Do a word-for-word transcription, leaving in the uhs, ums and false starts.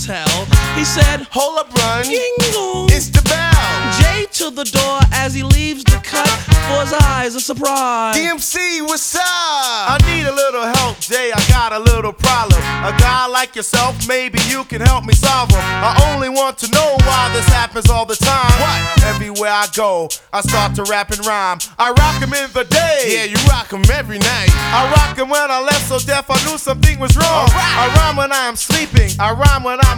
hotel. He said, hold up, run. Jingle. It's the bell. Jay to the door as he leaves the cut. For his eyes a surprise. D M C, what's up? I need a little help, Jay. I got a little problem. A guy like yourself, maybe you can help me solve them. I only want to know why this happens all the time. What? Everywhere I go, I start to rap and rhyme. I rock 'em in the day. Yeah, you rock 'em every night. I rock 'em when I left so deaf I knew something was wrong. Right. I rhyme when I am sleeping. I rhyme when I'm